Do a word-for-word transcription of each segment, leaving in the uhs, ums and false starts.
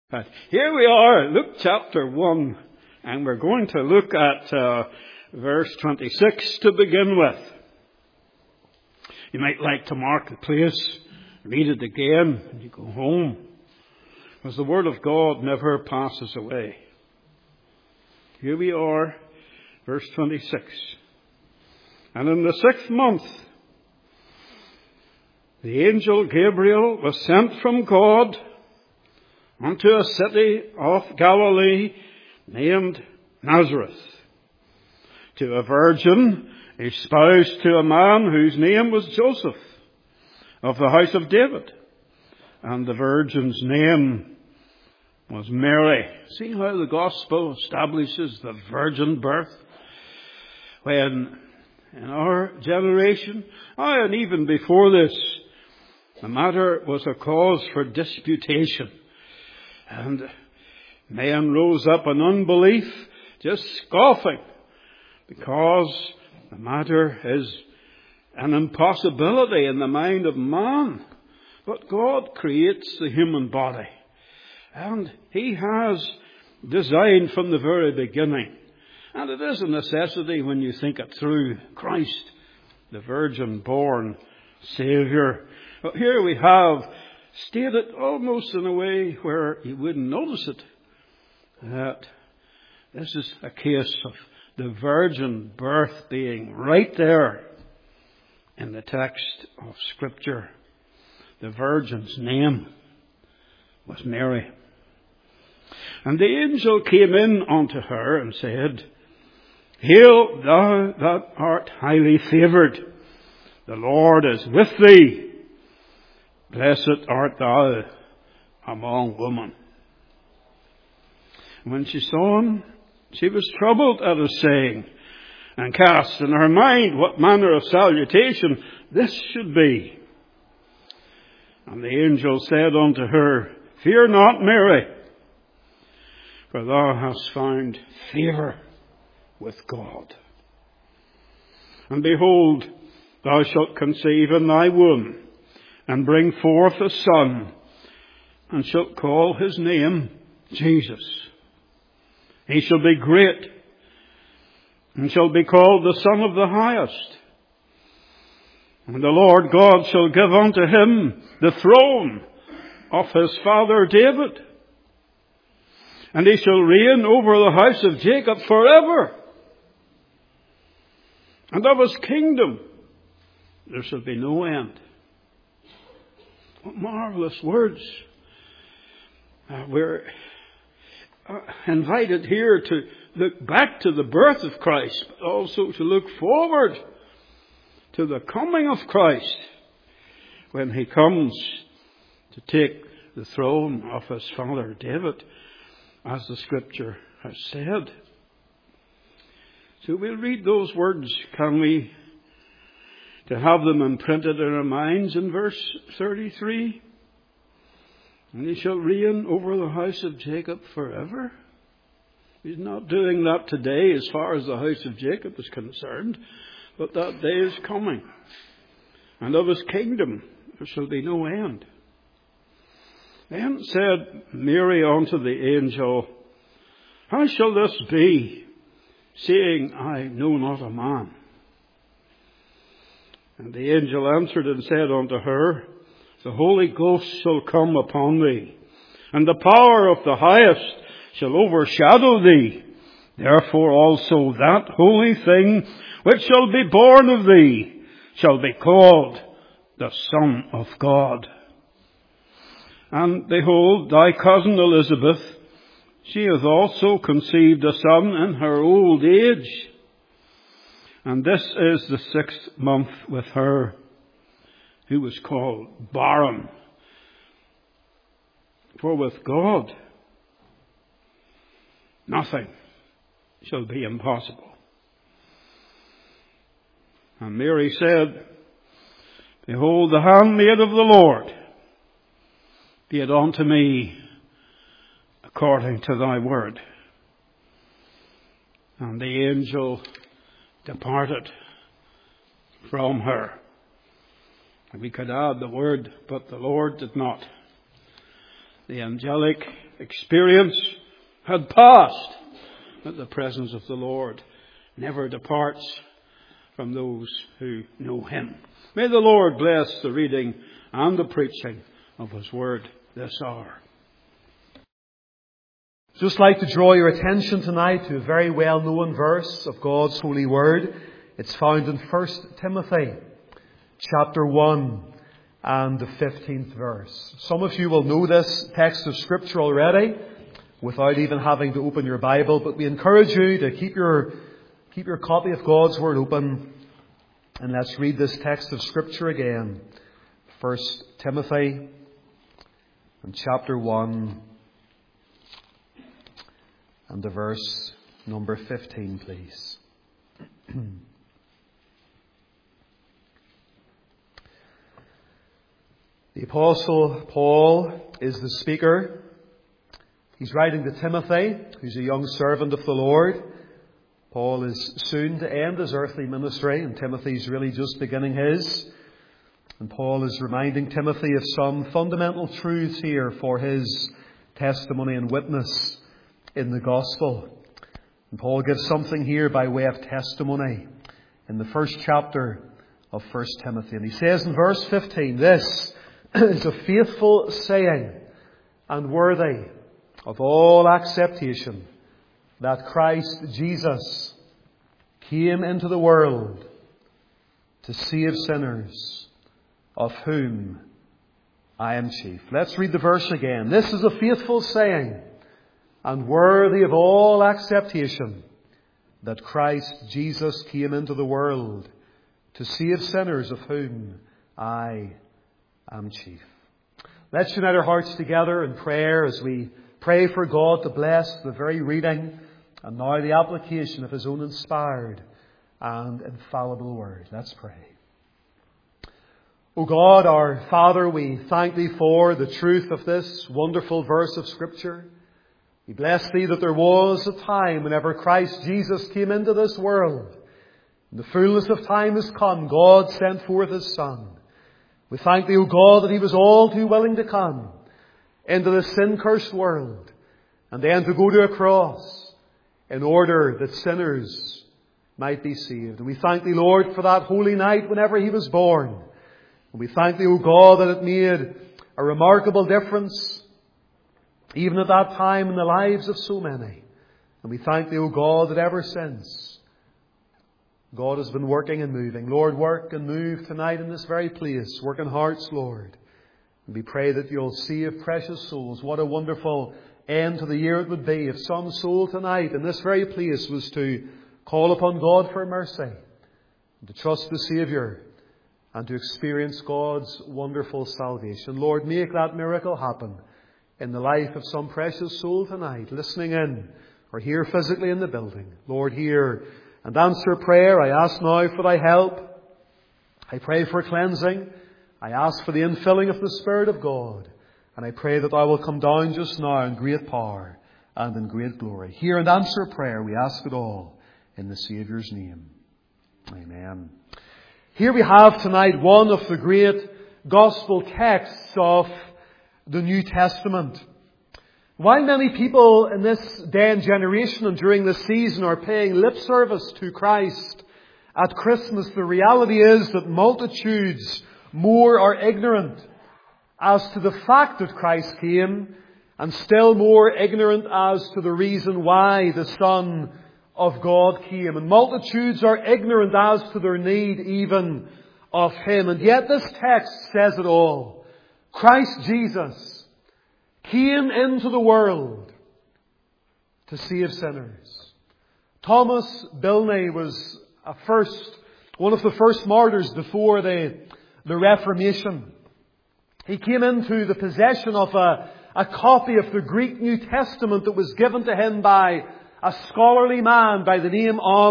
But here we are, Luke chapter one, and we're going to look at uh, verse twenty-six to begin with. You might like to mark the place, read it again when you go home, because the Word of God never passes away. Here we are, verse twenty-six. And in the sixth month, the angel Gabriel was sent from God unto a city of Galilee named Nazareth, to a virgin espoused to a man whose name was Joseph, of the house of David. And the virgin's name was Mary. See how the gospel establishes the virgin birth? When in our generation, oh, and even before this, the matter was a cause for disputation. And men rose up in unbelief, just scoffing, because the matter is an impossibility in the mind of man. But God creates the human body, and He has designed from the very beginning. And it is a necessity when you think it through. Christ, the virgin-born Saviour. But here we have stated almost in a way where you wouldn't notice it, that this is a case of the virgin birth being right there in the text of Scripture. The virgin's name was Mary. And the angel came in unto her and said, Hail, thou that art highly favoured, the Lord is with thee. Blessed art thou among women. When she saw him, she was troubled at his saying, and cast in her mind what manner of salutation this should be. And the angel said unto her, Fear not, Mary, for thou hast found favour with God. And behold, thou shalt conceive in thy womb, and bring forth a son, and shalt call his name Jesus. He shall be great, and shall be called the Son of the Highest. And the Lord God shall give unto him the throne of his father David, and he shall reign over the house of Jacob forever. And of his kingdom there shall be no end. What marvelous words. Uh, we're uh, invited here to look back to the birth of Christ, but also to look forward to the coming of Christ when He comes to take the throne of His father David, as the Scripture has said. So we'll read those words, can we? To have them imprinted in our minds in verse thirty-three. And he shall reign over the house of Jacob forever. He's not doing that today as far as the house of Jacob is concerned, but that day is coming. And of his kingdom there shall be no end. Then said Mary unto the angel, How shall this be, seeing I know not a man? And the angel answered and said unto her, The Holy Ghost shall come upon thee, and the power of the Highest shall overshadow thee. Therefore also that holy thing which shall be born of thee shall be called the Son of God. And behold, thy cousin Elizabeth, she hath also conceived a son in her old age. And this is the sixth month with her, who was called barren. For with God nothing shall be impossible. And Mary said, Behold, the handmaid of the Lord, be it unto me according to thy word. And the angel departed from her. And we could add the word, but the Lord did not. The angelic experience had passed, that the presence of the Lord never departs from those who know Him. May the Lord bless the reading and the preaching of His Word this hour. Just like to draw your attention tonight to a very well-known verse of God's holy Word. It's found in First Timothy chapter one and the fifteenth verse. Some of you will know this text of Scripture already without even having to open your Bible, but we encourage you to keep your keep your copy of God's Word open, and let's read this text of Scripture again. First Timothy and chapter one and the verse number fifteen, please. The Apostle Paul is the speaker. He's writing to Timothy, who's a young servant of the Lord. Paul is soon to end his earthly ministry, and Timothy's really just beginning his. And Paul is reminding Timothy of some fundamental truths here for his testimony and witness in the gospel. And Paul gives something here by way of testimony in the first chapter of First Timothy. And he says in verse fifteen, "This is a faithful saying and worthy of all acceptation, that Christ Jesus came into the world to save sinners, of whom I am chief." Let's read the verse again. "This is a faithful saying and worthy of all acceptation, that Christ Jesus came into the world to save sinners, of whom I am chief." Let's unite our hearts together in prayer as we pray for God to bless the very reading and now the application of His own inspired and infallible Word. Let's pray. O God, our Father, we thank Thee for the truth of this wonderful verse of Scripture. We bless Thee that there was a time whenever Christ Jesus came into this world. In the fullness of time has come, God sent forth His Son. We thank Thee, O God, that He was all too willing to come into this sin-cursed world and then to go to a cross in order that sinners might be saved. And we thank Thee, Lord, for that holy night whenever He was born. And we thank Thee, O God, that it made a remarkable difference even at that time in the lives of so many. And we thank Thee, O God, that ever since God has been working and moving. Lord, work and move tonight in this very place. Work in hearts, Lord. And we pray that You'll save precious souls. What a wonderful end to the year it would be if some soul tonight in this very place was to call upon God for mercy, and to trust the Saviour, and to experience God's wonderful salvation. Lord, make that miracle happen in the life of some precious soul tonight, listening in or here physically in the building. Lord, hear and answer prayer. I ask now for Thy help. I pray for cleansing. I ask for the infilling of the Spirit of God. And I pray that Thou will come down just now in great power and in great glory. Hear and answer prayer. We ask it all in the Saviour's name. Amen. Here we have tonight one of the great gospel texts of the New Testament. While many people in this day and generation and during this season are paying lip service to Christ at Christmas, the reality is that multitudes more are ignorant as to the fact that Christ came, and still more ignorant as to the reason why the Son of God came. And multitudes are ignorant as to their need even of Him. And yet this text says it all. Christ Jesus came into the world to save sinners. Thomas Bilney was a first, one of the first martyrs before the, the Reformation. He came into the possession of a, a copy of the Greek New Testament that was given to him by a scholarly man by the name of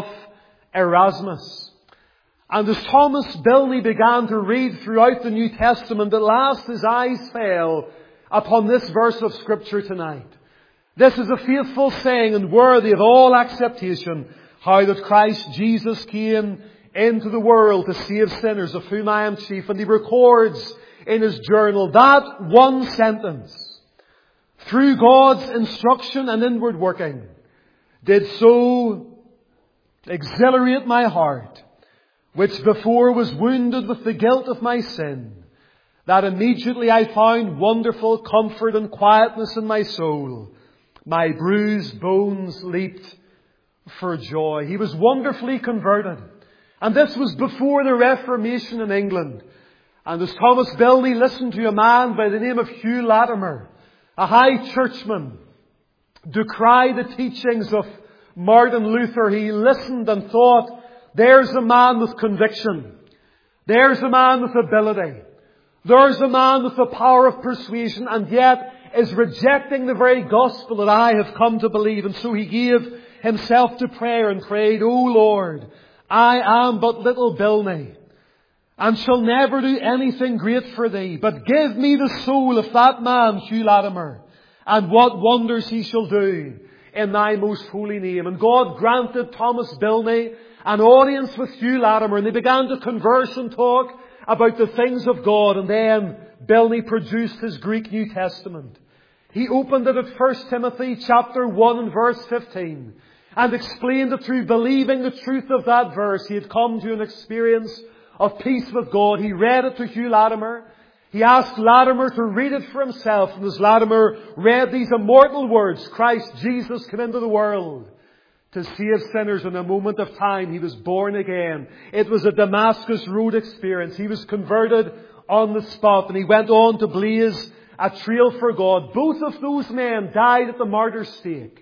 Erasmus. And as Thomas Bilney began to read throughout the New Testament, at last his eyes fell upon this verse of Scripture tonight. This is a faithful saying and worthy of all acceptation, how that Christ Jesus came into the world to save sinners, of whom I am chief. And he records in his journal that one sentence, through God's instruction and inward working, did so exhilarate my heart, which before was wounded with the guilt of my sin, that immediately I found wonderful comfort and quietness in my soul. My bruised bones leaped for joy. He was wonderfully converted. And this was before the Reformation in England. And as Thomas Bilney listened to a man by the name of Hugh Latimer, a high churchman, decry the teachings of Martin Luther, he listened and thought, there's a man with conviction. There's a man with ability. There's a man with the power of persuasion, and yet is rejecting the very gospel that I have come to believe. And so he gave himself to prayer and prayed, O Lord, I am but little Bilney, and shall never do anything great for Thee. But give me the soul of that man, Hugh Latimer, and what wonders he shall do in Thy most holy name. And God granted Thomas Bilney an audience with Hugh Latimer, and they began to converse and talk about the things of God. And then Bilney produced his Greek New Testament. He opened it at First Timothy chapter one and verse fifteen, and explained that through believing the truth of that verse, he had come to an experience of peace with God. He read it to Hugh Latimer. He asked Latimer to read it for himself. And as Latimer read these immortal words, Christ Jesus came into the world to save sinners. In a moment of time, he was born again. It was a Damascus Road experience. He was converted on the spot, and he went on to blaze a trail for God. Both of those men died at the martyr's stake.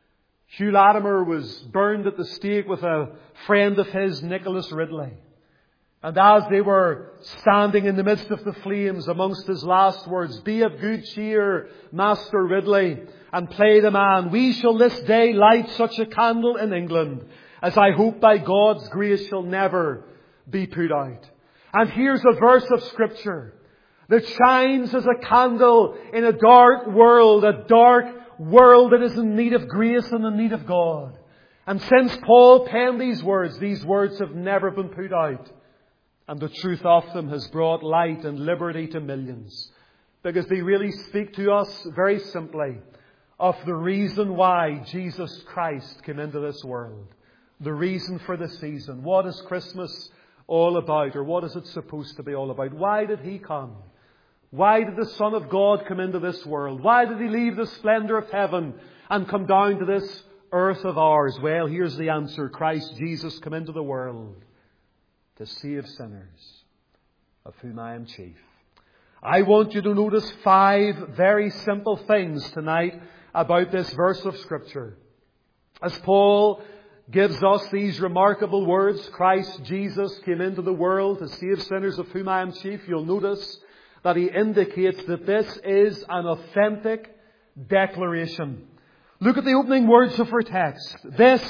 Hugh Latimer was burned at the stake with a friend of his, Nicholas Ridley. And as they were standing in the midst of the flames, amongst his last words, "Be of good cheer, Master Ridley, and play the man. We shall this day light such a candle in England as I hope by God's grace shall never be put out." And here's a verse of Scripture that shines as a candle in a dark world, a dark world that is in need of grace and in need of God. And since Paul penned these words, these words have never been put out. And the truth of them has brought light and liberty to millions. Because they really speak to us very simply of the reason why Jesus Christ came into this world. The reason for the season. What is Christmas all about? Or what is it supposed to be all about? Why did He come? Why did the Son of God come into this world? Why did He leave the splendor of heaven and come down to this earth of ours? Well, here's the answer. Christ Jesus came into the world to save sinners, of whom I am chief. I want you to notice five very simple things tonight about this verse of Scripture. As Paul gives us these remarkable words, Christ Jesus came into the world to save sinners, of whom I am chief, you'll notice that he indicates that this is an authentic declaration. Look at the opening words of our text. This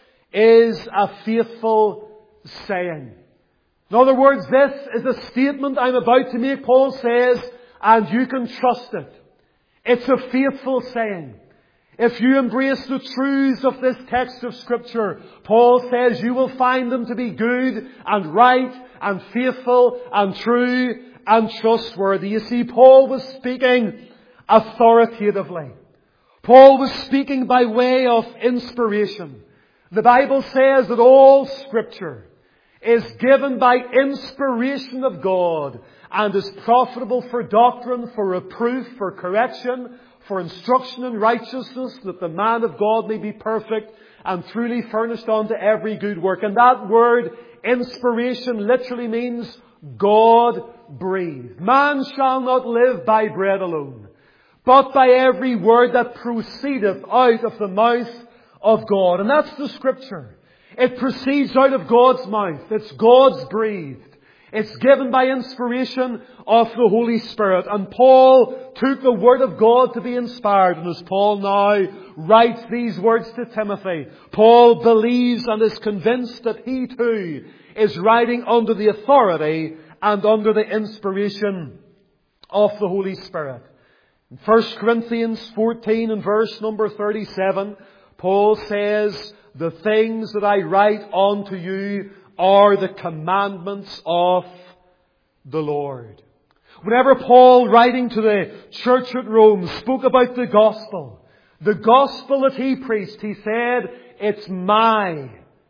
is a faithful saying. In other words, this is a statement I'm about to make, Paul says, and you can trust it. It's a faithful saying. If you embrace the truths of this text of Scripture, Paul says you will find them to be good and right and faithful and true and trustworthy. You see, Paul was speaking authoritatively. Paul was speaking by way of inspiration. The Bible says that all Scripture is given by inspiration of God and is profitable for doctrine, for reproof, for correction, for instruction in righteousness, that the man of God may be perfect and truly furnished unto every good work. And that word, inspiration, literally means God breathed. Man shall not live by bread alone, but by every word that proceedeth out of the mouth of God. And that's the Scripture. It proceeds out of God's mouth. It's God's breathed. It's given by inspiration of the Holy Spirit. And Paul took the Word of God to be inspired. And as Paul now writes these words to Timothy, Paul believes and is convinced that he too is writing under the authority and under the inspiration of the Holy Spirit. In First Corinthians fourteen and verse number thirty-seven, Paul says, "The things that I write unto you are the commandments of the Lord." Whenever Paul, writing to the church at Rome, spoke about the gospel, the gospel that he preached, he said, it's my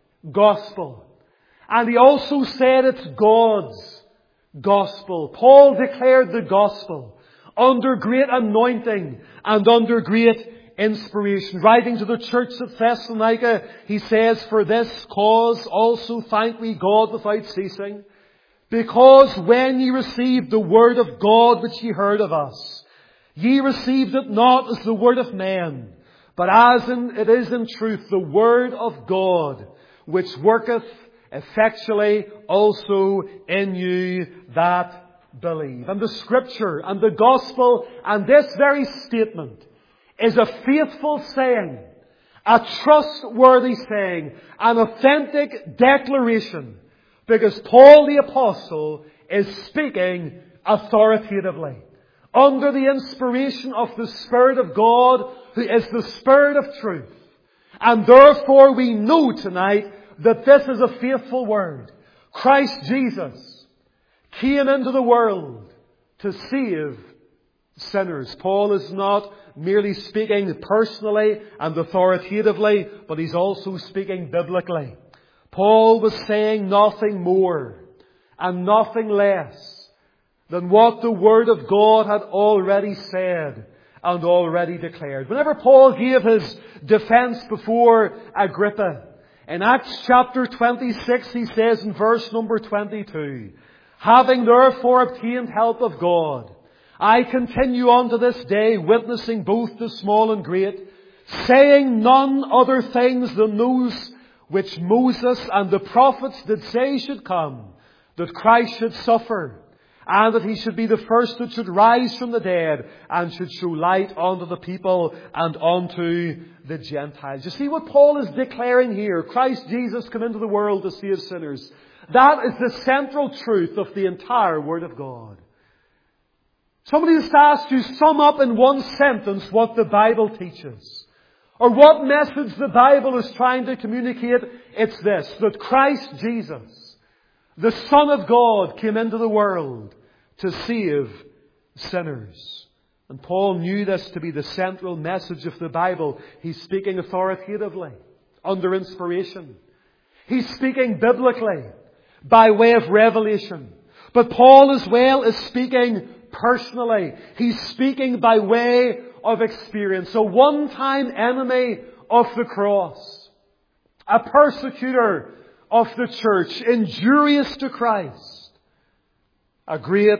gospel. And he also said it's God's gospel. Paul declared the gospel under great anointing and under great inspiration. Writing to the church at Thessalonica, he says, for this cause also thank we God without ceasing, because when ye received the word of God which ye heard of us, ye received it not as the word of men, but as in, it is in truth the word of God, which worketh effectually also in you that believe. And the Scripture and the Gospel and this very statement is a faithful saying, a trustworthy saying, an authentic declaration, because Paul the Apostle is speaking authoritatively, under the inspiration of the Spirit of God, who is the Spirit of truth. And therefore we know tonight that this is a faithful word. Christ Jesus came into the world to save sinners. Paul is not merely speaking personally and authoritatively, but he's also speaking biblically. Paul was saying nothing more and nothing less than what the Word of God had already said and already declared. Whenever Paul gave his defense before Agrippa, in Acts chapter twenty-six, he says in verse number twenty-two, having therefore obtained help of God, I continue unto this day, witnessing both the small and great, saying none other things than those which Moses and the prophets did say should come, that Christ should suffer, and that he should be the first that should rise from the dead, and should show light unto the people and unto the Gentiles. You see what Paul is declaring here? Christ Jesus came into the world to save sinners. That is the central truth of the entire Word of God. Somebody just asked you, sum up in one sentence what the Bible teaches, or what message the Bible is trying to communicate. It's this, that Christ Jesus, the Son of God, came into the world to save sinners. And Paul knew this to be the central message of the Bible. He's speaking authoritatively, under inspiration. He's speaking biblically, by way of revelation. But Paul as well is speaking personally. He's speaking by way of experience. A one-time enemy of the cross, a persecutor of the church, injurious to Christ, a great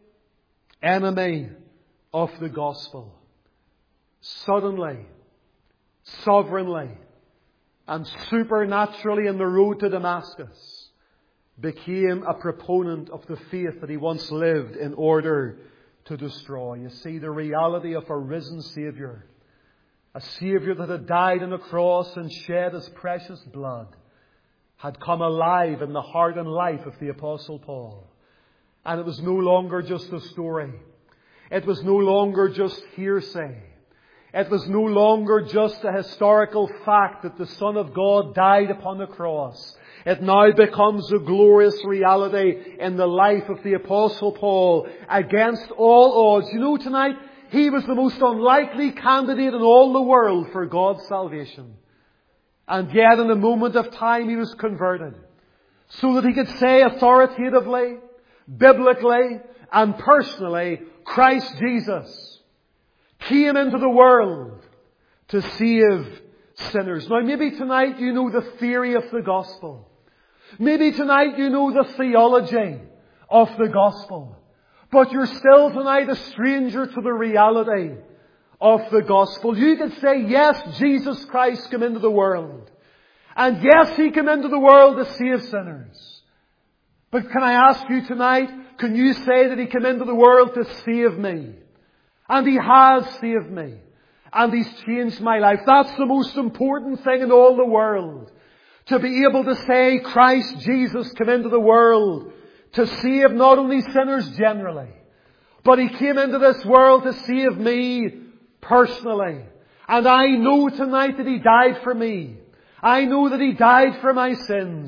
enemy of the gospel, suddenly, sovereignly, and supernaturally in the road to Damascus, became a proponent of the faith that he once lived in order to destroy. You see, the reality of a risen Saviour, a Saviour that had died on a cross and shed his precious blood, had come alive in the heart and life of the Apostle Paul. And it was no longer just a story. It was no longer just hearsay. It was no longer just a historical fact that the Son of God died upon the cross. It now becomes a glorious reality in the life of the Apostle Paul against all odds. You know, tonight, he was the most unlikely candidate in all the world for God's salvation. And yet, in a moment of time, he was converted, so that he could say authoritatively, biblically, and personally, Christ Jesus came into the world to save sinners. Now, maybe tonight you know the theory of the gospel. Maybe tonight you know the theology of the gospel. But you're still tonight a stranger to the reality of the gospel. You could say, yes, Jesus Christ came into the world. And yes, He came into the world to save sinners. But can I ask you tonight, can you say that He came into the world to save me? And He has saved me. And He's changed my life. That's the most important thing in all the world. To be able to say Christ Jesus came into the world to save not only sinners generally, but He came into this world to save me personally. And I know tonight that He died for me. I know that He died for my sins.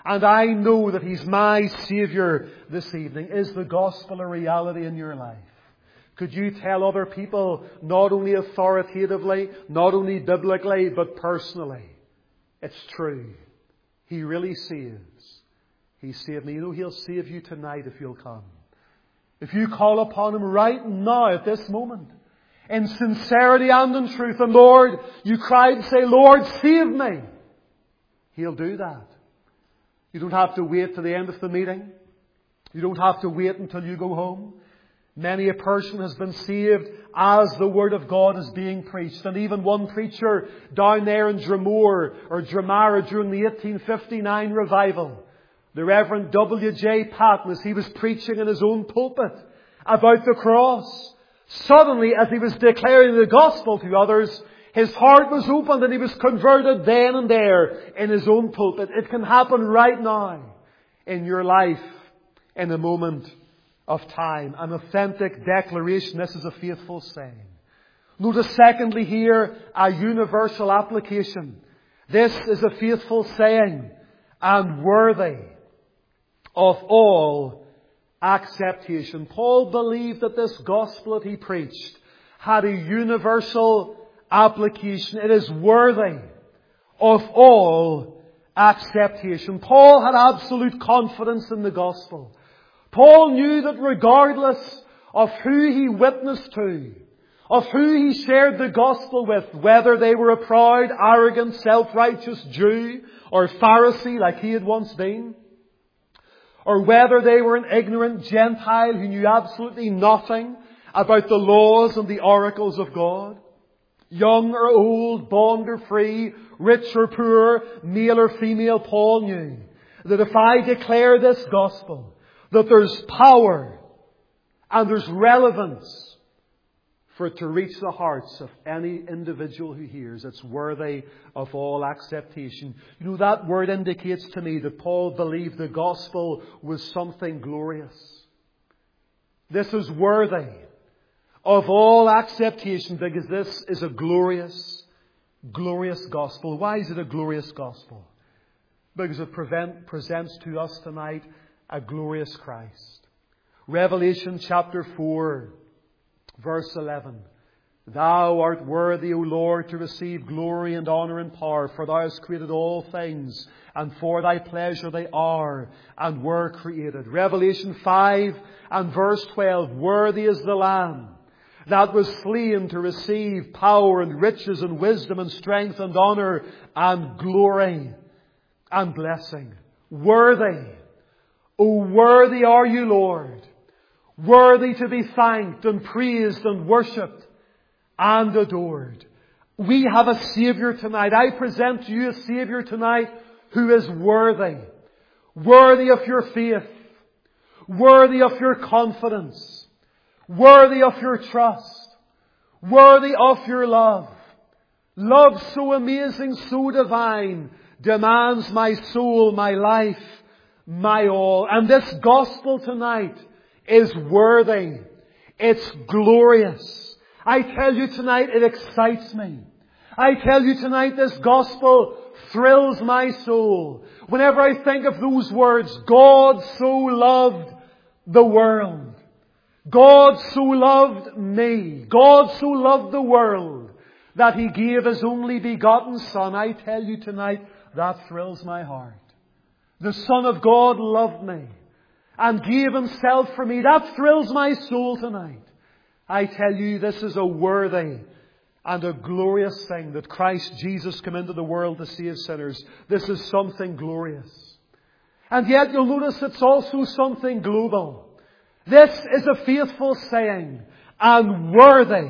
and I know that He's my Saviour this evening. Is the gospel a reality in your life? Could you tell other people, not only authoritatively, not only biblically, but personally, it's true. He really saves. He saved me. You know, He'll save you tonight if you'll come. If you call upon Him right now at this moment, in sincerity and in truth, and Lord, you cry and say, Lord, save me. He'll do that. You don't have to wait to the end of the meeting. You don't have to wait until you go home. Many a person has been saved as the Word of God is being preached. And even one preacher down there in Dromore or Dramara during the eighteen fifty-nine revival, the Reverend W J Patton, as he was preaching in his own pulpit about the cross, suddenly as he was declaring the gospel to others, his heart was opened and he was converted then and there in his own pulpit. It can happen right now in your life in a moment of time. An authentic declaration. This is a faithful saying. Notice secondly here, a universal application. This is a faithful saying and worthy of all acceptation. Paul believed that this gospel that he preached had a universal application. It is worthy of all acceptation. Paul had absolute confidence in the gospel. Paul knew that regardless of who he witnessed to, of who he shared the gospel with, whether they were a proud, arrogant, self-righteous Jew or Pharisee like he had once been, or whether they were an ignorant Gentile who knew absolutely nothing about the laws and the oracles of God, young or old, bond or free, rich or poor, male or female, Paul knew that if I declare this gospel, that there's power and there's relevance for it to reach the hearts of any individual who hears. It's worthy of all acceptation. You know, that word indicates to me that Paul believed the gospel was something glorious. This is worthy of all acceptation because this is a glorious, glorious gospel. Why is it a glorious gospel? Because it prevent, presents to us tonight a glorious Christ. Revelation chapter four, verse eleven. Thou art worthy, O Lord, to receive glory and honour and power, for Thou hast created all things, and for Thy pleasure they are and were created. Revelation five and verse twelve. Worthy is the Lamb that was slain to receive power and riches and wisdom and strength and honour and glory and blessing. Worthy. O worthy are you, Lord, worthy to be thanked and praised and worshipped and adored. We have a Saviour tonight. I present to you a Saviour tonight who is worthy. Worthy of your faith. Worthy of your confidence. Worthy of your trust. Worthy of your love. Love so amazing, so divine, demands my soul, my life, my all. And this gospel tonight is worthy. It's glorious. I tell you tonight, it excites me. I tell you tonight, this gospel thrills my soul. Whenever I think of those words, God so loved the world. God so loved me. God so loved the world that He gave His only begotten Son. I tell you tonight, that thrills my heart. The Son of God loved me and gave Himself for me. That thrills my soul tonight. I tell you, this is a worthy and a glorious thing that Christ Jesus came into the world to save sinners. This is something glorious. And yet you'll notice it's also something global. This is a faithful saying and worthy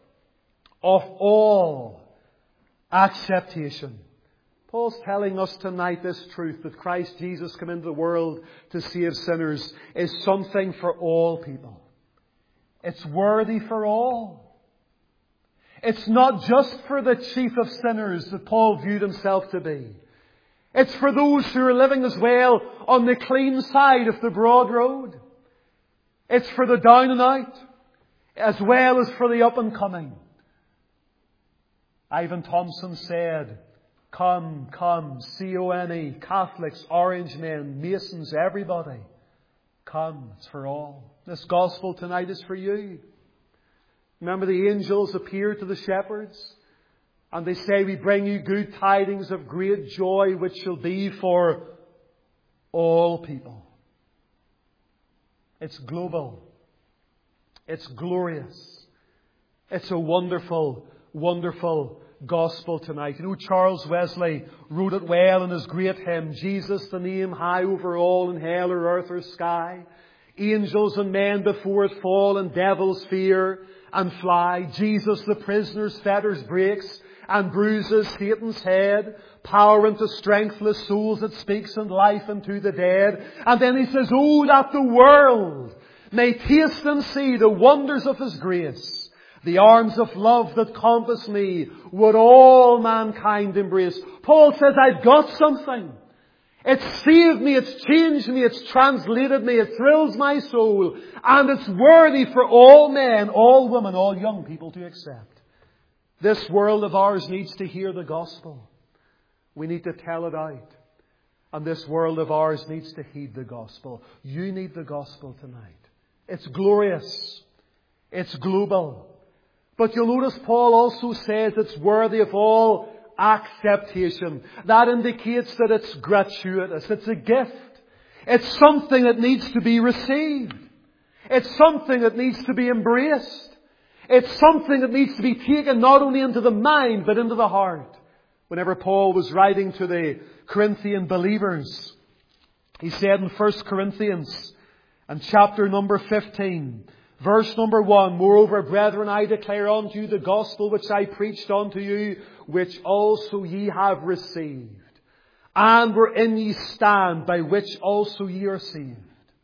of all acceptation. Paul's telling us tonight this truth that Christ Jesus came into the world to save sinners is something for all people. It's worthy for all. It's not just for the chief of sinners that Paul viewed himself to be. It's for those who are living as well on the clean side of the broad road. It's for the down and out as well as for the up and coming. Ivan Thompson said, Come, come, C O N E, Catholics, Orange Men, Masons, everybody. Come, it's for all. This gospel tonight is for you. Remember the angels appear to the shepherds and they say, we bring you good tidings of great joy which shall be for all people. It's global. It's glorious. It's a wonderful, wonderful gospel tonight. You know, Charles Wesley wrote it well in his great hymn, Jesus the name high over all in hell or earth or sky. Angels and men before it fall and devils fear and fly. Jesus the prisoner's fetters breaks and bruises Satan's head. Power into strengthless souls that speaks and life into the dead. And then he says, oh, that the world may taste and see the wonders of His grace. The arms of love that compass me would all mankind embrace. Paul says, I've got something. It's saved me, it's changed me, it's translated me, it thrills my soul. And it's worthy for all men, all women, all young people to accept. This world of ours needs to hear the gospel. We need to tell it out. And this world of ours needs to heed the gospel. You need the gospel tonight. It's glorious. It's global. But you'll notice Paul also says it's worthy of all acceptation. That indicates that it's gratuitous. It's a gift. It's something that needs to be received. It's something that needs to be embraced. It's something that needs to be taken not only into the mind but into the heart. Whenever Paul was writing to the Corinthian believers, he said in First Corinthians and chapter number fifteen, verse number one, moreover, brethren, I declare unto you the gospel which I preached unto you, which also ye have received, and wherein ye stand, by which also ye are saved.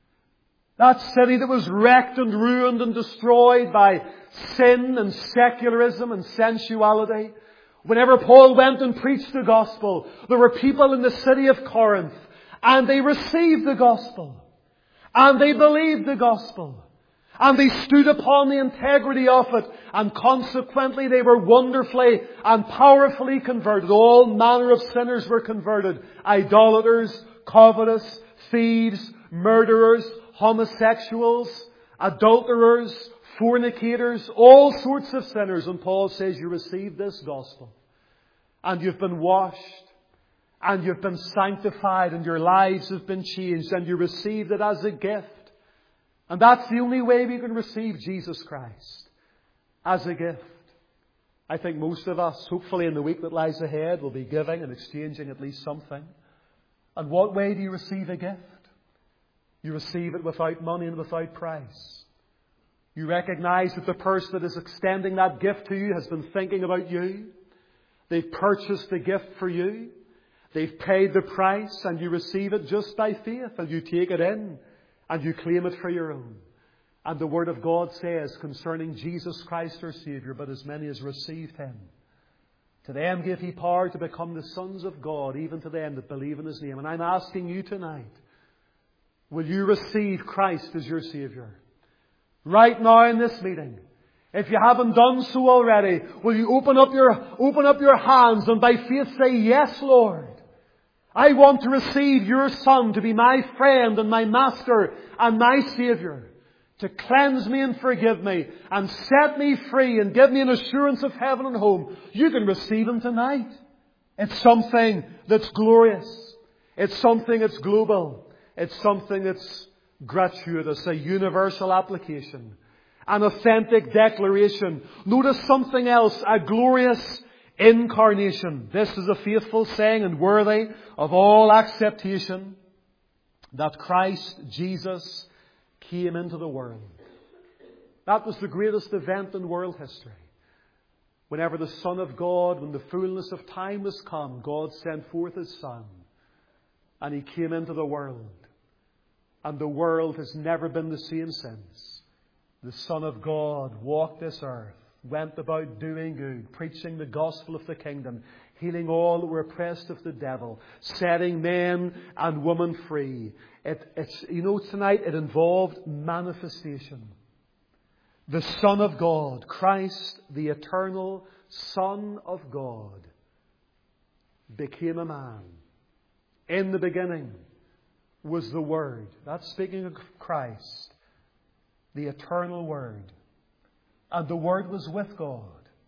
That city that was wrecked and ruined and destroyed by sin and secularism and sensuality. Whenever Paul went and preached the gospel, there were people in the city of Corinth, and they received the gospel, and they believed the gospel. And they stood upon the integrity of it. And consequently they were wonderfully and powerfully converted. All manner of sinners were converted. Idolaters, covetous, thieves, murderers, homosexuals, adulterers, fornicators, all sorts of sinners. And Paul says you received this gospel. And you've been washed. And you've been sanctified. And your lives have been changed. And you received it as a gift. And that's the only way we can receive Jesus Christ, as a gift. I think most of us, hopefully in the week that lies ahead, will be giving and exchanging at least something. And what way do you receive a gift? You receive it without money and without price. You recognize that the person that is extending that gift to you has been thinking about you. They've purchased the gift for you. They've paid the price, and you receive it just by faith, and you take it in. And you claim it for your own. And the Word of God says concerning Jesus Christ our Saviour, but as many as received Him, to them gave He power to become the sons of God, even to them that believe in His name. And I'm asking you tonight, will you receive Christ as your Saviour? Right now in this meeting. If you haven't done so already, will you open up your, open up your hands and by faith say, yes, Lord. I want to receive your Son to be my friend and my Master and my Saviour, to cleanse me and forgive me and set me free and give me an assurance of heaven and home. You can receive Him tonight. It's something that's glorious. It's something that's global. It's something that's gratuitous, a universal application, an authentic declaration. Notice something else, a glorious incarnation. This is a faithful saying and worthy of all acceptation, that Christ Jesus came into the world. That was the greatest event in world history. Whenever the Son of God, when the fullness of time was come, God sent forth His Son, and He came into the world. And the world has never been the same since. The Son of God walked this earth, went about doing good, preaching the gospel of the kingdom, healing all that were oppressed of the devil, setting men and women free. It, it's, you know, tonight it involved manifestation. The Son of God, Christ, the eternal Son of God, became a man. In the beginning was the Word. That's speaking of Christ, the eternal Word. And the Word was with God.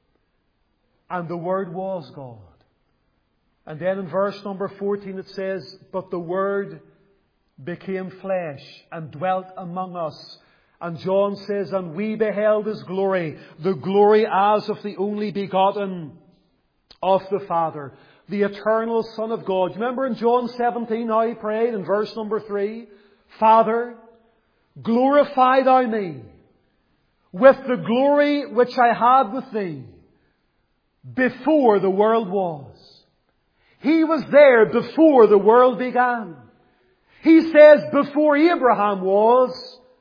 And the Word was God. And then in verse number fourteen it says, but the Word became flesh and dwelt among us. And John says, and we beheld His glory, the glory as of the only begotten of the Father, the eternal Son of God. Remember in John seventeen how He prayed in verse number three? Father, glorify Thou me with the glory which I had with Thee before the world was. He was there before the world began. He says, before Abraham was,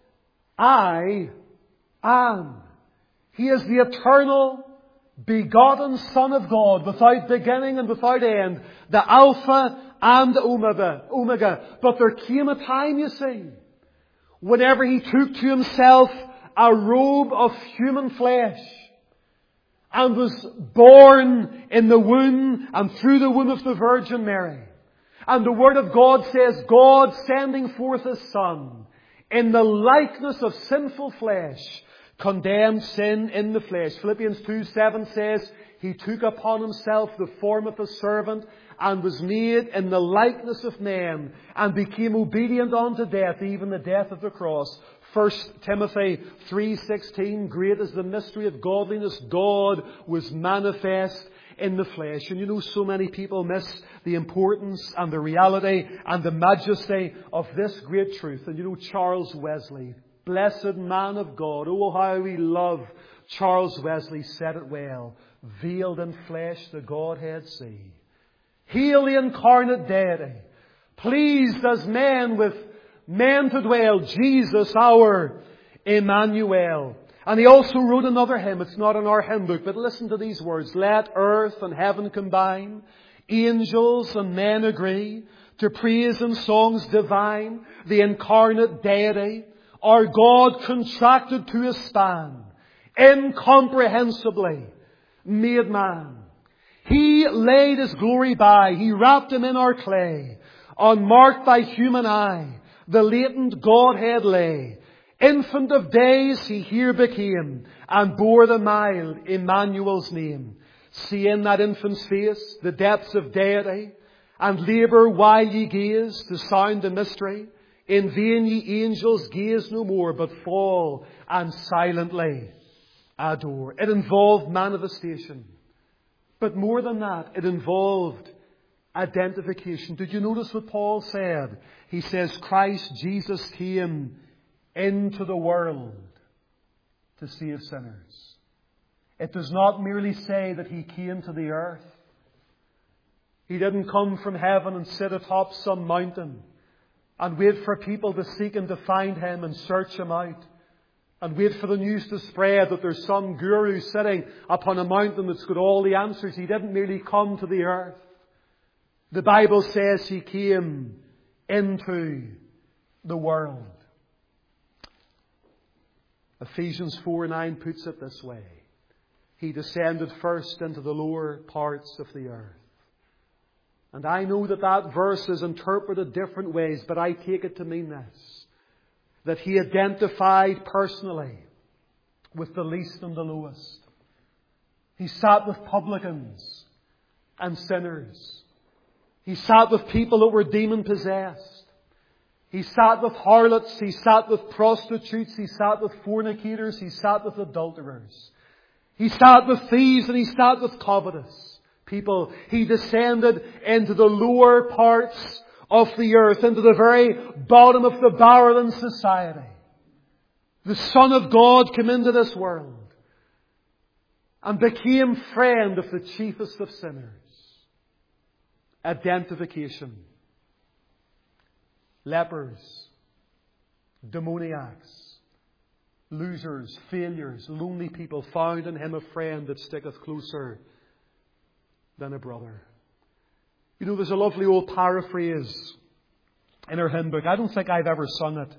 I am. He is the eternal, begotten Son of God, without beginning and without end, the Alpha and the Omega. Omega. But there came a time, you see, whenever He took to Himself a robe of human flesh and was born in the womb and through the womb of the Virgin Mary. And the Word of God says, God sending forth His Son in the likeness of sinful flesh, condemned sin in the flesh. Philippians two seven says, He took upon Himself the form of a servant and was made in the likeness of men and became obedient unto death, even the death of the cross. First Timothy three sixteen, great is the mystery of godliness. God was manifest in the flesh. And you know, so many people miss the importance and the reality and the majesty of this great truth. And you know, Charles Wesley, blessed man of God, oh how we love Charles Wesley, said it well. Veiled in flesh the Godhead see. Hail the incarnate deity, pleased as men with men to dwell, Jesus our Emmanuel. And he also wrote another hymn. It's not in our hymn book, but listen to these words. Let earth and heaven combine, angels and men agree, to praise in songs divine the incarnate deity, our God contracted to a span, incomprehensibly made man. He laid His glory by, He wrapped Him in our clay, unmarked by human eye, the latent Godhead lay. Infant of days He here became, and bore the mild Emmanuel's name. See in that infant's face the depths of deity, and labour while ye gaze to sound the mystery. In vain ye angels gaze no more, but fall and silently adore. It involved manifestation. But more than that, it involved identification. Did you notice what Paul said? He says, Christ Jesus came into the world to save sinners. It does not merely say that He came to the earth. He didn't come from heaven and sit atop some mountain and wait for people to seek and to find Him and search Him out. And wait for the news to spread that there's some guru sitting upon a mountain that's got all the answers. He didn't merely come to the earth. The Bible says He came into the world. Ephesians four nine puts it this way. He descended first into the lower parts of the earth. And I know that that verse is interpreted different ways, but I take it to mean this. That He identified personally with the least and the lowest. He sat with publicans and sinners. He sat with people that were demon-possessed. He sat with harlots. He sat with prostitutes. He sat with fornicators. He sat with adulterers. He sat with thieves and He sat with covetous people. He descended into the lower parts of the earth, into the very bottom of the barrel in society. The Son of God came into this world and became friend of the chiefest of sinners. Identification. Lepers, demoniacs, losers, failures, lonely people found in Him a friend that sticketh closer than a brother. You know, there's a lovely old paraphrase in our hymn book. I don't think I've ever sung it.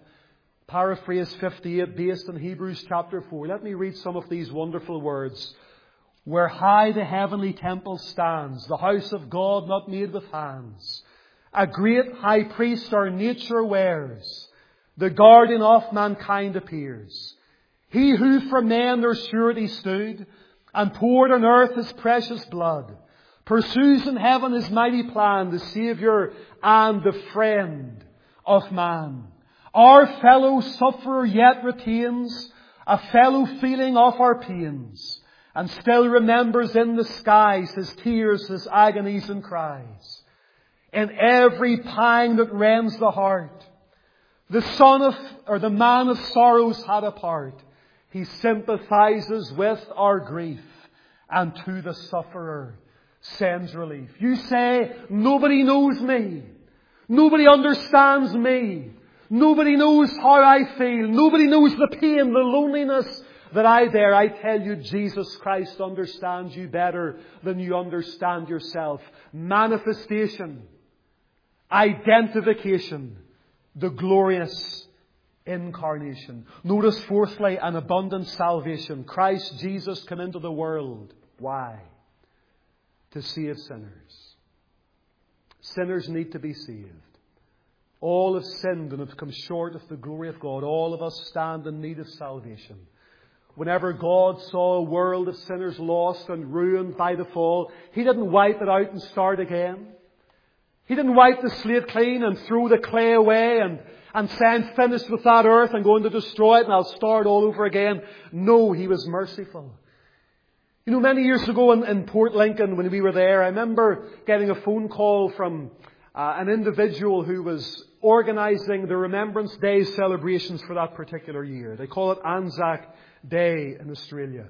Paraphrase fifty-eight, based in Hebrews chapter four. Let me read some of these wonderful words. where high the heavenly temple stands, the house of God not made with hands, a great high priest our nature wears, the guardian of mankind appears. He who for men their surety stood, and poured on earth His precious blood, pursues in heaven His mighty plan, the Saviour and the friend of man. Our fellow sufferer yet retains a fellow feeling of our pains, and still remembers in the skies His tears, His agonies and cries. In every pang that rends the heart, the son of, or the man of sorrows had a part. He sympathizes with our grief, and to the sufferer sends relief. You say, nobody knows me. Nobody understands me. Nobody knows how I feel. Nobody knows the pain, the loneliness that I bear. I tell you, Jesus Christ understands you better than you understand yourself. Manifestation, identification, the glorious incarnation. Notice fourthly, an abundant salvation. Christ Jesus came into the world. Why? To save sinners. Sinners need to be saved. All have sinned and have come short of the glory of God. All of us stand in need of salvation. Whenever God saw a world of sinners lost and ruined by the fall, He didn't wipe it out and start again. He didn't wipe the slate clean and throw the clay away and, and say, I'm finished with that earth, I'm going to destroy it and I'll start all over again. No, He was merciful. You know, many years ago in, in Port Lincoln, when we were there, I remember getting a phone call from uh, an individual who was organising the Remembrance Day celebrations for that particular year. They call it Anzac Day in Australia.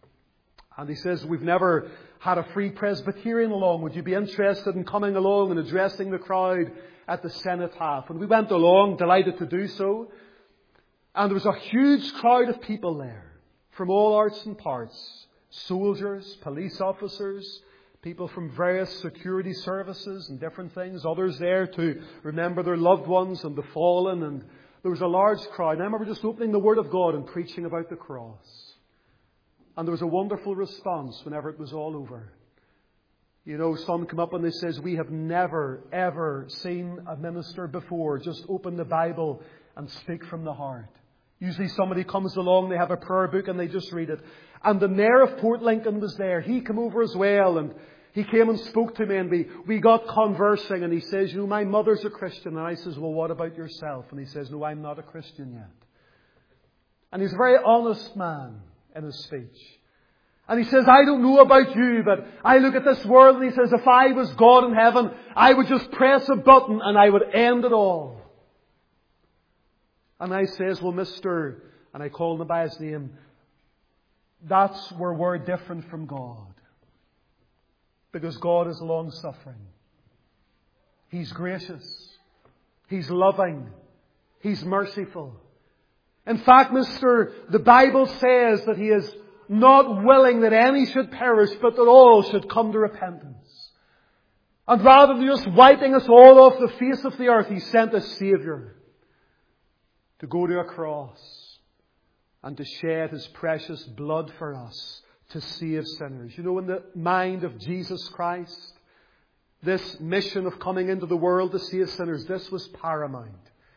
And he says, we've never had a free Presbyterian along. Would you be interested in coming along and addressing the crowd at the cenotaph? And we went along, delighted to do so. And there was a huge crowd of people there from all arts and parts. Soldiers, police officers, people from various security services and different things. Others there to remember their loved ones and the fallen. And there was a large crowd. And I remember just opening the Word of God and preaching about the cross. And there was a wonderful response whenever it was all over. You know, some come up and they says, we have never, ever seen a minister before just open the Bible and speak from the heart. Usually somebody comes along, they have a prayer book and they just read it. And the mayor of Port Lincoln was there. He came over as well and he came and spoke to me and we, we got conversing and he says, you know, my mother's a Christian. And I says, well, what about yourself? And he says, no, I'm not a Christian yet. And he's a very honest man in his speech. And he says, I don't know about you, but I look at this world and he says, if I was God in heaven, I would just press a button and I would end it all. And I says, well, Mister, and I call him by his name, that's where we're different from God. Because God is long-suffering. He's gracious. He's loving. He's merciful. In fact, Mister, the Bible says that He is not willing that any should perish, but that all should come to repentance. And rather than just wiping us all off the face of the earth, He sent a Saviour to go to a cross and to shed His precious blood for us to save sinners. You know, in the mind of Jesus Christ, this mission of coming into the world to save sinners, this was paramount.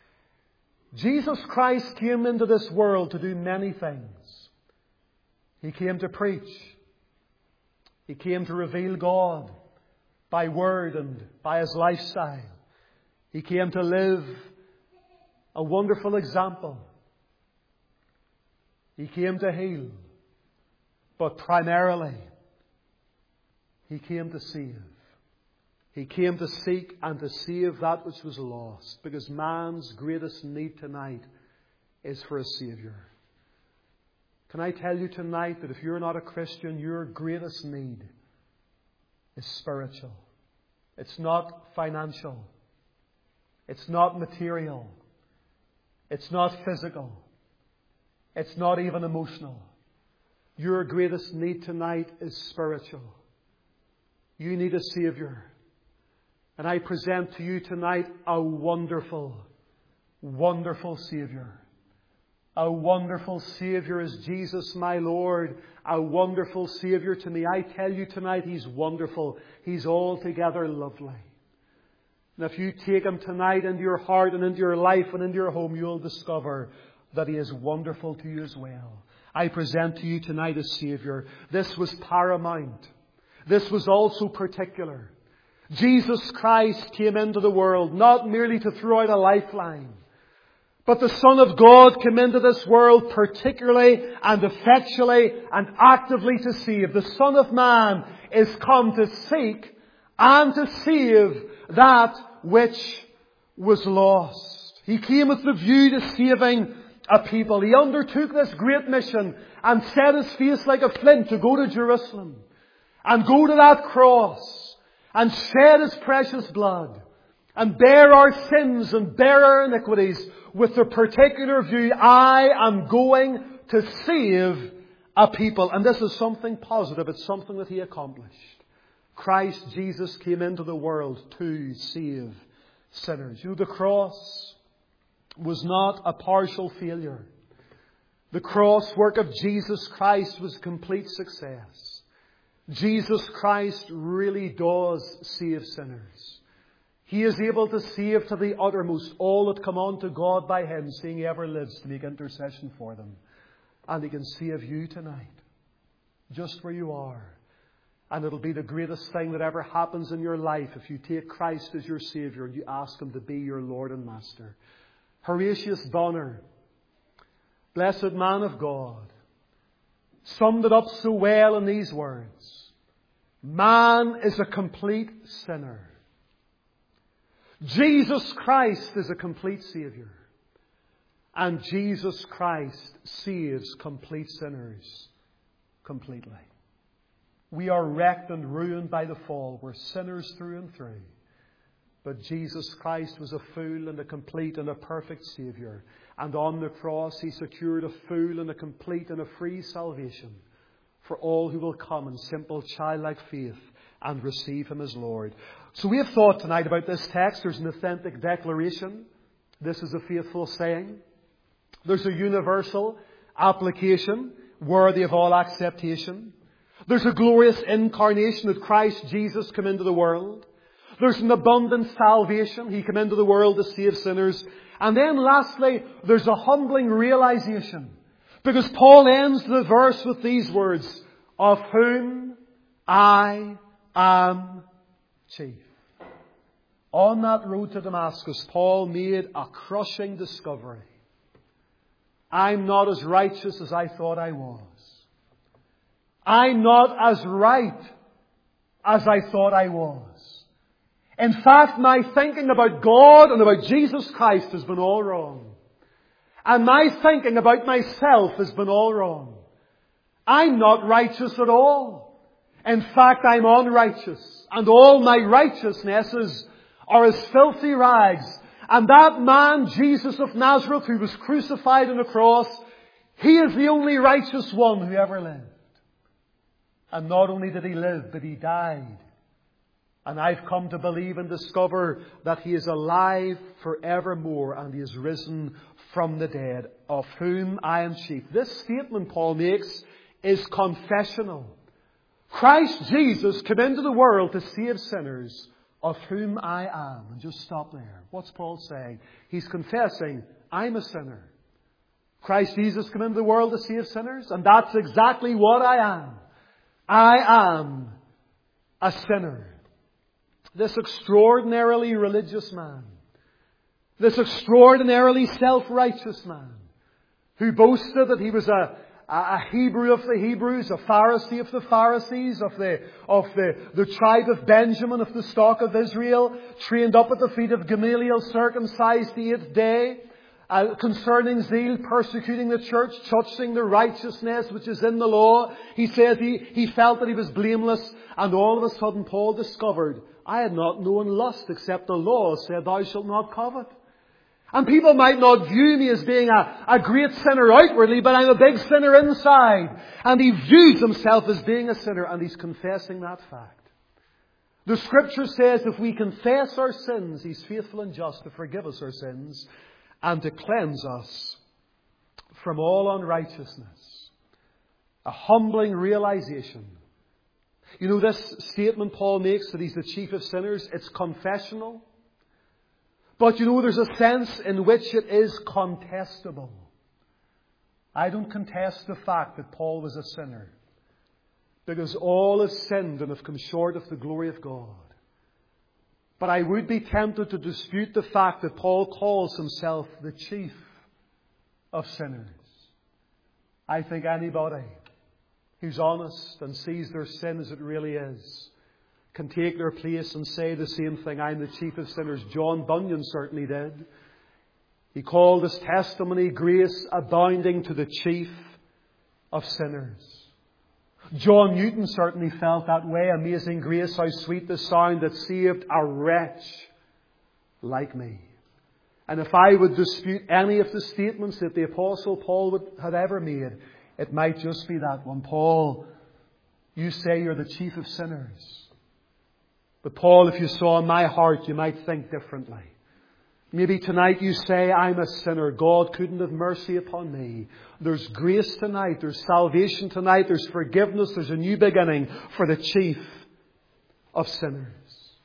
Jesus Christ came into this world to do many things. He came to preach. He came to reveal God by word and by His lifestyle. He came to live a wonderful example. He came to heal. But primarily, He came to save. He came to seek and to save that which was lost. Because man's greatest need tonight is for a Saviour. Can I tell you tonight that if you're not a Christian, your greatest need is spiritual. It's not financial. It's not material. It's not physical. It's not even emotional. Your greatest need tonight is spiritual. You need a Saviour. And I present to you tonight a wonderful, wonderful Saviour. A wonderful Saviour is Jesus, my Lord. A wonderful Saviour to me. I tell you tonight, He's wonderful. He's altogether lovely. And if you take Him tonight into your heart and into your life and into your home, you'll discover that He is wonderful to you as well. I present to you tonight a Saviour. This was paramount. This was also particular. Jesus Christ came into the world not merely to throw out a lifeline, but the Son of God came into this world particularly and effectually and actively to save. The Son of Man is come to seek and to save that which was lost. He came with the view to saving a people. He undertook this great mission and set His face like a flint to go to Jerusalem and go to that cross and shed His precious blood and bear our sins and bear our iniquities with the particular view, I am going to save a people. And this is something positive. It's something that He accomplished. Christ Jesus came into the world to save sinners. You know, the cross was not a partial failure. The cross work of Jesus Christ was complete success. Jesus Christ really does save sinners. He is able to save to the uttermost all that come unto God by Him, seeing He ever lives to make intercession for them. And He can save you tonight, just where you are. And it'll be the greatest thing that ever happens in your life if you take Christ as your Saviour and you ask Him to be your Lord and Master. Horatius Bonar, blessed man of God, summed it up so well in these words. Man is a complete sinner. Jesus Christ is a complete Saviour. And Jesus Christ saves complete sinners completely. We are wrecked and ruined by the fall. We're sinners through and through. But Jesus Christ was a full and a complete and a perfect Saviour. And on the cross He secured a full and a complete and a free salvation for all who will come in simple childlike faith and receive Him as Lord. So we have thought tonight about this text. There's an authentic declaration. This is a faithful saying. There's a universal application worthy of all acceptation. There's a glorious incarnation that Christ Jesus came into the world. There's an abundant salvation. He came into the world to save sinners. And then lastly, there's a humbling realization. Because Paul ends the verse with these words, of whom I am chief. On that road to Damascus, Paul made a crushing discovery. I'm not as righteous as I thought I was. I'm not as right as I thought I was. In fact, my thinking about God and about Jesus Christ has been all wrong. And my thinking about myself has been all wrong. I'm not righteous at all. In fact, I'm unrighteous. And all my righteousnesses are as filthy rags. And that man, Jesus of Nazareth, who was crucified on a cross, He is the only righteous one who ever lived. And not only did He live, but He died. And I've come to believe and discover that He is alive forevermore and He is risen from the dead, of whom I am chief. This statement Paul makes is confessional. Christ Jesus came into the world to save sinners, of whom I am. And just stop there. What's Paul saying? He's confessing, I'm a sinner. Christ Jesus came into the world to save sinners, and that's exactly what I am. I am a sinner. This extraordinarily religious man, this extraordinarily self-righteous man, who boasted that he was a, a Hebrew of the Hebrews, a Pharisee of the Pharisees, of the of the, the tribe of Benjamin, of the stock of Israel, trained up at the feet of Gamaliel, circumcised the eighth day, uh, concerning zeal, persecuting the church, touching the righteousness which is in the law. He said he, he felt that he was blameless, and all of a sudden Paul discovered, I had not known lust except the law said, thou shalt not covet. And people might not view me as being a, a great sinner outwardly, but I'm a big sinner inside. And he views himself as being a sinner, and he's confessing that fact. The Scripture says if we confess our sins, He's faithful and just to forgive us our sins and to cleanse us from all unrighteousness. A humbling realization. You know, this statement Paul makes that he's the chief of sinners, it's confessional. But you know, there's a sense in which it is contestable. I don't contest the fact that Paul was a sinner, because all have sinned and have come short of the glory of God. But I would be tempted to dispute the fact that Paul calls himself the chief of sinners. I think anybody who's honest and sees their sin as it really is can take their place and say the same thing. I'm the chief of sinners. John Bunyan certainly did. He called his testimony grace abounding to the chief of sinners. John Newton certainly felt that way. Amazing grace, how sweet the sound that saved a wretch like me. And if I would dispute any of the statements that the Apostle Paul would, had ever made, it might just be that one. Paul, you say you're the chief of sinners. But Paul, if you saw my heart, you might think differently. Maybe tonight you say, I'm a sinner. God couldn't have mercy upon me. There's grace tonight. There's salvation tonight. There's forgiveness. There's a new beginning for the chief of sinners.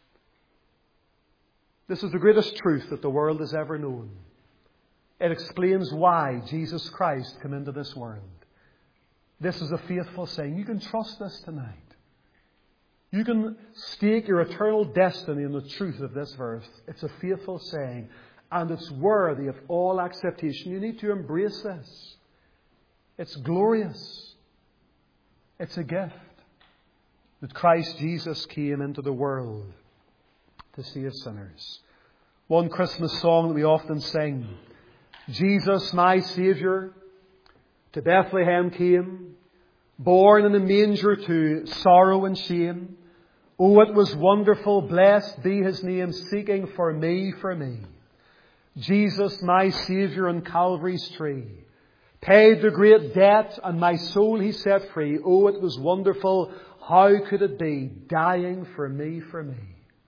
This is the greatest truth that the world has ever known. It explains why Jesus Christ came into this world. This is a faithful saying. You can trust this tonight. You can stake your eternal destiny in the truth of this verse. It's a faithful saying, and it's worthy of all acceptation. You need to embrace this. It's glorious. It's a gift that Christ Jesus came into the world to save sinners. One Christmas song that we often sing, Jesus, my Saviour, to Bethlehem came, born in a manger to sorrow and shame. Oh, it was wonderful, blessed be His name, seeking for me, for me. Jesus, my Saviour on Calvary's tree, paid the great debt and my soul He set free. Oh, it was wonderful, how could it be, dying for me, for me.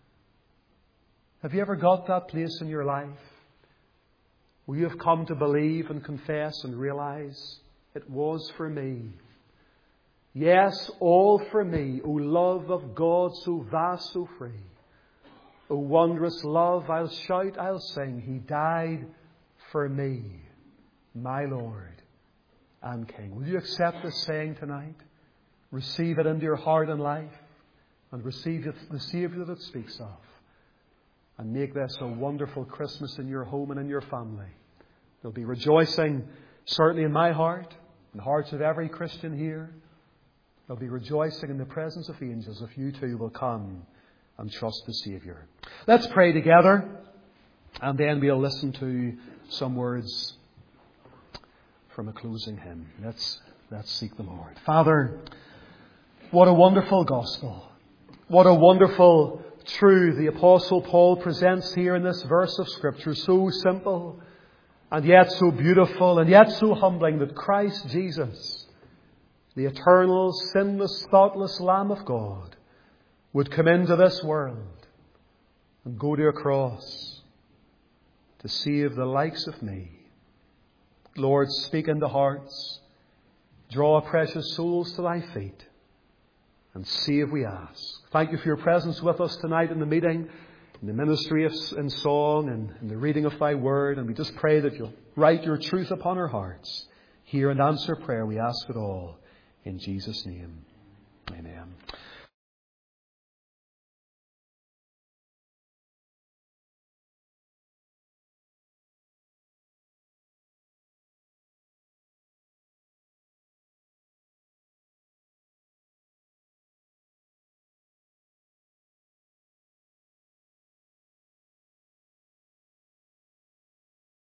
Have you ever got that place in your life where you have come to believe and confess and realize it was for me? Yes, all for me, O love of God, so vast, so free. O wondrous love, I'll shout, I'll sing. He died for me, my Lord and King. Will you accept this saying tonight? Receive it into your heart and life, and receive the Saviour that it speaks of. And make this a wonderful Christmas in your home and in your family. There'll be rejoicing, certainly in my heart, in the hearts of every Christian here. There'll be rejoicing in the presence of angels if you too will come and trust the Saviour. Let's pray together, and then we'll listen to some words from a closing hymn. Let's, let's seek the Lord. Father, what a wonderful gospel. What a wonderful truth the Apostle Paul presents here in this verse of Scripture. So simple, and yet so beautiful, and yet so humbling, that Christ Jesus, the eternal, sinless, thoughtless Lamb of God, would come into this world and go to a cross to save the likes of me. Lord, speak into hearts, draw precious souls to Thy feet, and save, we ask. Thank you for your presence with us tonight in the meeting, in the ministry of, in song, and in the reading of Thy Word. And we just pray that You'll write Your truth upon our hearts. Hear and answer prayer. We ask it all in Jesus' name. Amen.